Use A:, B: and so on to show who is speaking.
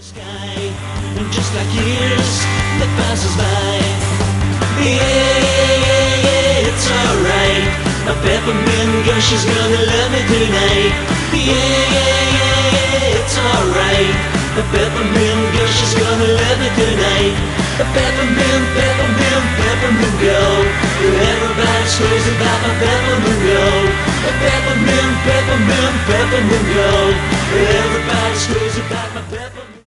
A: Sky, and just like years that passes by. Yeah, yeah, yeah, yeah, it's alright. My peppermint girl, she's gonna love me tonight. Yeah, yeah, yeah, yeah, it's alright. My peppermint girl, she's gonna love me tonight. A peppermint, peppermint, peppermint girl. Everybody knows about my peppermint girl. A peppermint, peppermint, peppermint girl. Everybody knows about my peppermint.